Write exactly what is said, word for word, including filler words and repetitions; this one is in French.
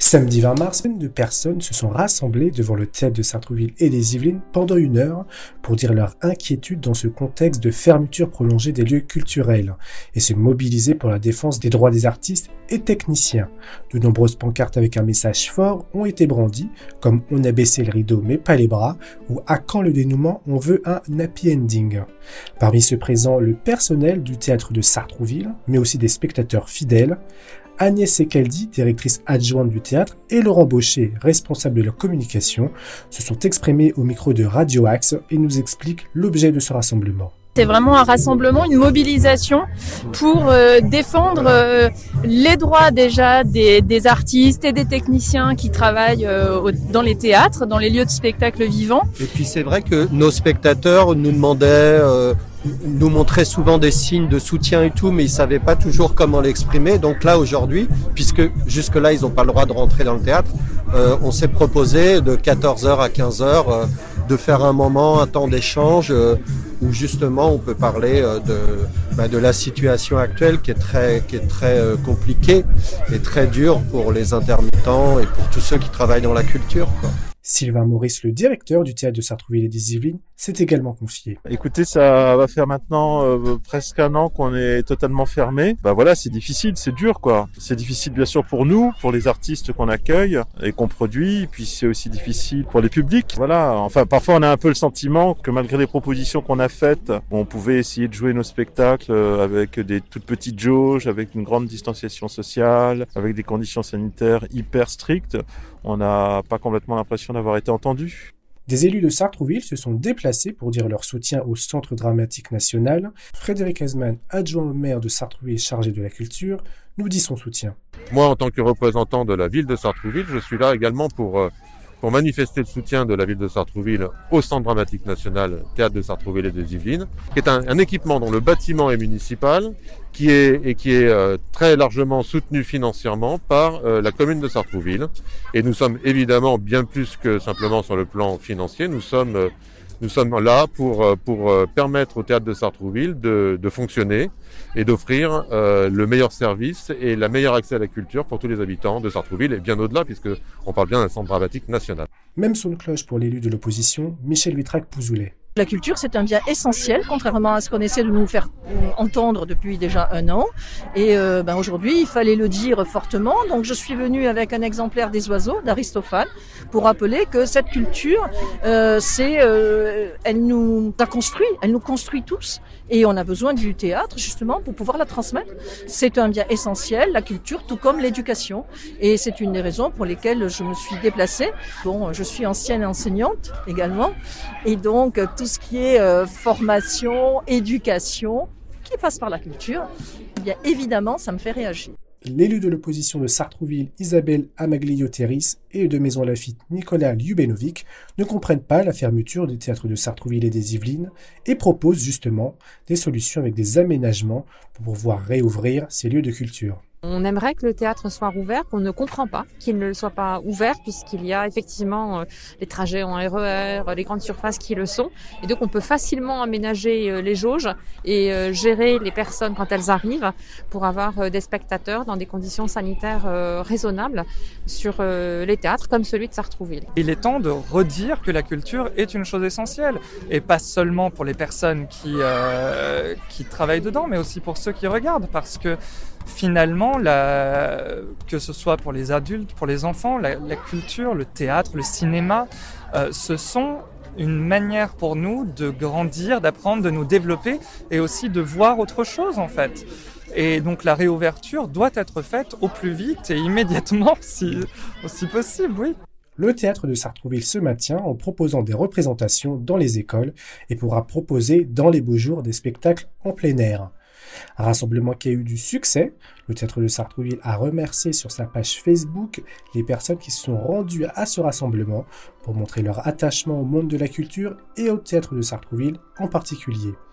Samedi vingt mars, une de personnes se sont rassemblées devant le théâtre de Sartrouville et des Yvelines pendant une heure pour dire leur inquiétude dans ce contexte de fermeture prolongée des lieux culturels et se mobiliser pour la défense des droits des artistes et techniciens. De nombreuses pancartes avec un message fort ont été brandies, comme « On a baissé le rideau mais pas les bras » ou « À quand le dénouement, on veut un happy ending ». Parmi ceux présents, le personnel du théâtre de Sartrouville, mais aussi des spectateurs fidèles. Agnès Sekaldi, directrice adjointe du théâtre, et Laurent Baucher, responsable de la communication, se sont exprimés au micro de Radio Axe et nous expliquent l'objet de ce rassemblement. C'est vraiment un rassemblement, une mobilisation pour euh, défendre euh, les droits déjà des, des artistes et des techniciens qui travaillent euh, dans les théâtres, dans les lieux de spectacle vivants. Et puis c'est vrai que nos spectateurs nous demandaient, euh, nous montraient souvent des signes de soutien et tout, mais ils savaient pas toujours comment l'exprimer. Donc là aujourd'hui, puisque jusque-là ils n'ont pas le droit de rentrer dans le théâtre, euh, on s'est proposé de quatorze heures à quinze heures euh, de faire un moment, un temps d'échange euh, où justement on peut parler euh, de, bah, de la situation actuelle qui est très, qui est très euh, compliquée et très dure pour les intermittents et pour tous ceux qui travaillent dans la culture, quoi. Sylvain Maurice, le directeur du théâtre de Sartrouville et des Yvelines, s'est également confié. Écoutez, ça va faire maintenant euh, presque un an qu'on est totalement fermé. Bah voilà, c'est difficile, c'est dur quoi. C'est difficile bien sûr pour nous, pour les artistes qu'on accueille et qu'on produit, puis c'est aussi difficile pour les publics. Voilà, enfin parfois on a un peu le sentiment que malgré les propositions qu'on a faites, on pouvait essayer de jouer nos spectacles avec des toutes petites jauges, avec une grande distanciation sociale, avec des conditions sanitaires hyper strictes. On n'a pas complètement l'impression d'avoir été entendu. Des élus de Sartrouville se sont déplacés pour dire leur soutien au Centre dramatique national. Frédéric Hazman, adjoint au maire de Sartrouville chargé de la culture, nous dit son soutien. Moi, en tant que représentant de la ville de Sartrouville, je suis là également pour, pour manifester le soutien de la ville de Sartrouville au Centre dramatique national, théâtre de Sartrouville et des Yvelines, qui est un, un équipement dont le bâtiment est municipal, qui est et qui est euh, très largement soutenu financièrement par euh, la commune de Sartrouville. Et nous sommes évidemment bien plus que simplement sur le plan financier. Nous sommes euh, nous sommes là pour euh, pour euh, permettre au théâtre de Sartrouville de de fonctionner et d'offrir euh, le meilleur service et la meilleure accès à la culture pour tous les habitants de Sartrouville et bien au-delà, puisque on parle bien d'un centre dramatique national. Même son cloche pour l'élu de l'opposition, Michel Vitrac-Pouzoulet. La culture, c'est un bien essentiel, contrairement à ce qu'on essaie de nous faire entendre depuis déjà un an. Et euh, ben aujourd'hui, il fallait le dire fortement. Donc, je suis venue avec un exemplaire des oiseaux d'Aristophane pour rappeler que cette culture, euh, c'est, euh, elle nous a construit, elle nous construit tous. Et on a besoin du théâtre, justement, pour pouvoir la transmettre. C'est un bien essentiel, la culture, tout comme l'éducation. Et c'est une des raisons pour lesquelles je me suis déplacée. Bon, je suis ancienne enseignante également. Et donc, tout ce qui est euh, formation, éducation, qui passe par la culture, eh bien évidemment, ça me fait réagir. L'élu de l'opposition de Sartrouville, Isabelle Amaglio-Terris, et de Maison Lafitte, Nicolas Ljubenovic, ne comprennent pas la fermeture des théâtres de Sartrouville et des Yvelines et proposent justement des solutions avec des aménagements pour pouvoir réouvrir ces lieux de culture. On aimerait que le théâtre soit rouvert, qu'on ne comprend pas qu'il ne le soit pas ouvert, puisqu'il y a effectivement euh, les trajets en R E R, les grandes surfaces qui le sont. Et donc on peut facilement aménager euh, les jauges et euh, gérer les personnes quand elles arrivent pour avoir euh, des spectateurs dans des conditions sanitaires euh, raisonnables sur euh, les théâtres comme celui de Sartrouville. Il est temps de redire que la culture est une chose essentielle, et pas seulement pour les personnes qui, euh, qui travaillent dedans, mais aussi pour ceux qui regardent, parce que finalement, la, que ce soit pour les adultes, pour les enfants, la, la culture, le théâtre, le cinéma, euh, ce sont une manière pour nous de grandir, d'apprendre, de nous développer et aussi de voir autre chose en fait. Et donc la réouverture doit être faite au plus vite et immédiatement, si, si possible, oui. Le théâtre de Sartrouville se maintient en proposant des représentations dans les écoles et pourra proposer dans les beaux jours des spectacles en plein air. Un rassemblement qui a eu du succès. Le théâtre de Sartrouville a remercié sur sa page Facebook les personnes qui se sont rendues à ce rassemblement pour montrer leur attachement au monde de la culture et au théâtre de Sartrouville en particulier.